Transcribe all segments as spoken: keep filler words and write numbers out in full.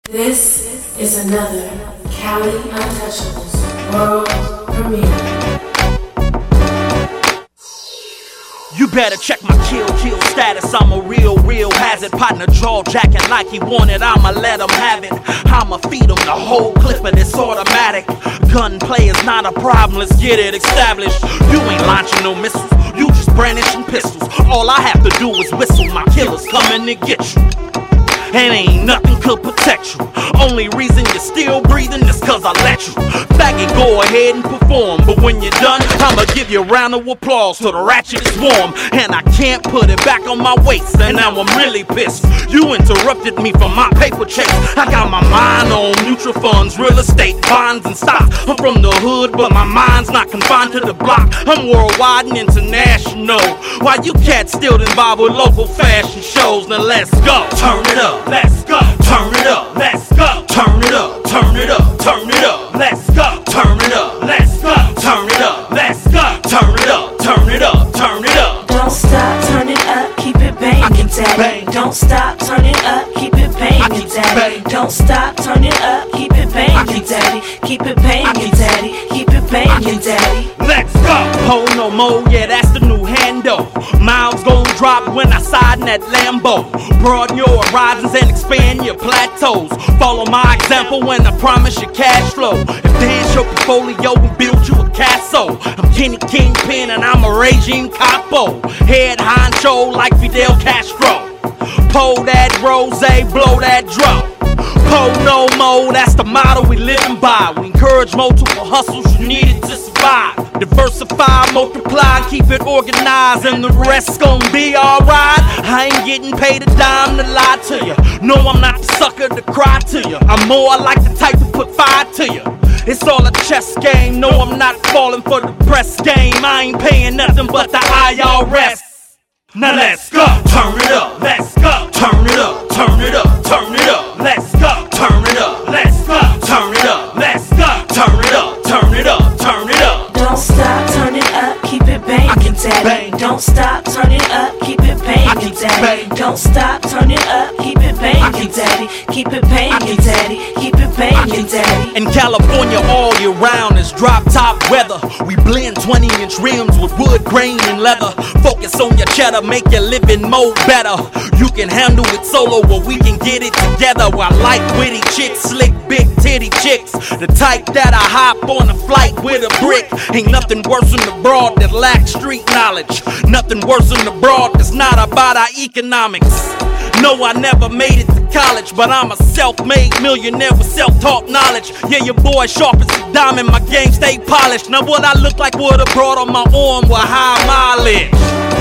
This is another Cali Untouchables world premiere. You better check my kill, kill status. I'm a real, real hazard. Partner jaw jacking like he wanted. I'ma let him have it. I'ma feed him the whole clip of this automatic. Gunplay is not a problem. Let's get it established. You ain't launching no missiles. You just brandishing pistols. All I have to do is whistle. My killer's coming to get you. And ain't nothing could protect you. Only reason you're still breathing is cause I let you. Faggot, go ahead and perform. But when you're done, I'ma give you a round of applause till the ratchet is warm. And I can't put it back on my waist. And now I'm really pissed. You interrupted me from my paper chase. I got my mind on mutual funds, real estate, bonds, and stocks. I'm from the hood, but my mind's not confined to the block. I'm worldwide and international. Why you cats still involved with local fashion shows? Now let's go. Turn it up. Let's go. Turn it up. Let's go. Turn it up. Turn it up. Turn it up. Let's go. Turn it up. Let's go. Turn it up. Let's go. Turn it up. Turn it up. Turn it up. Don't stop, turn it up, keep it banging, daddy. Don't stop, turn it up, keep it banging, daddy. Don't stop, turn it up, keep it banging, daddy. Keep it banging, daddy. Keep it banging, daddy. Let's go. Ho no mo, yeah, that's the new handle. Miles gon' drop when I side in that Lambo. Broaden your horizons and expand your plateaus. Follow my example when I promise you cash flow. Advance your portfolio and build you a castle. I'm Kenny Kingpin and I'm a raging capo. Head honcho like Fidel Castro. Pour that rose, blow that drum. Po no mo, that's the motto we living by. We encourage multiple hustles, you need it to survive. Diversify, multiply, and keep it organized, and the rest's gonna be alright. I ain't getting paid a dime to lie to you. No, I'm not the sucker to cry to you. I'm more like the type to put fire to you. It's all a chess game. No, I'm not falling for the press game. I ain't paying nothing but the I R S. Now let's go. Turn it up. Let's go. Turn it up. Turn it up. Turn it up. Let's go. Turn it up. Let's go. Turn it up. Let's go. Turn it up. Turn it up. Turn it up. Don't stop, turn it up, keep it banging, daddy. Don't stop, turn it up, keep it banging, daddy. Don't stop, turn it up, keep it banging, daddy. Keep it banging, daddy. Keep it banging, daddy. In California, all year round is drop top weather. We blend twenty inch rims with wood, grain, and leather. Focus on your cheddar, make your living more better. You can handle it solo, but we can get it together. I like witty chicks, slick, big titty chicks. The type that I hop on a flight with a brick. Ain't nothing worse than the broad that lacks street knowledge. Nothing worse than the broad that's not about our economics. No, I never made it to college, but I'm a self-made millionaire with self-taught knowledge. Yeah, your boy sharp as a diamond, my game stay polished. Now what I look like would have brought on my arm with high mileage.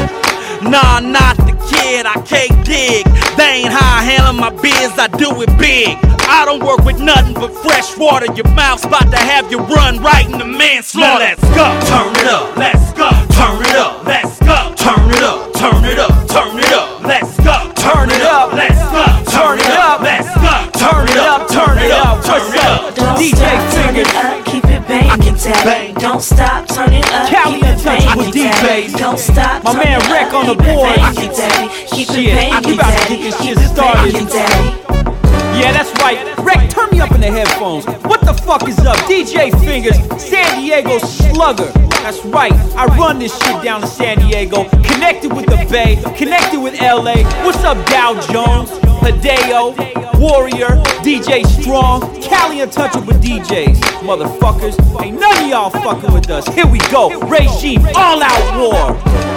Nah, not the kid, I can't dig. They ain't how I handle my biz, I do it big. I don't work with nothing but fresh water. Your mouth's about to have you run right in the manslaughter. Let's go. Turn it up. Let's go. Turn it up. Let's go. Turn it up. Turn it up. Turn it up. Let's go. Turn it up. Let's go. Turn it up. Let's go. Turn it up. Turn it up. Turn it up. D J Fingers. Keep it banging, daddy. Don't stop, turn it up. Cali Untouchables D Js. Don't stop, my man Rick on the board. Keep it banging, we about to get this shit started. Yeah, that's right. Rick, turn me up in the headphones. What the fuck is up? D J Fingers, San Diego Slugger. That's right. I run this shit down in San Diego. Connected with the Bay, connected with L A. What's up, Dow Jones, Hideo, Warrior, D J Strong, Cali Untouchable D Js. Motherfuckers, ain't none of y'all fucking with us. Here we go. Regime, all out war.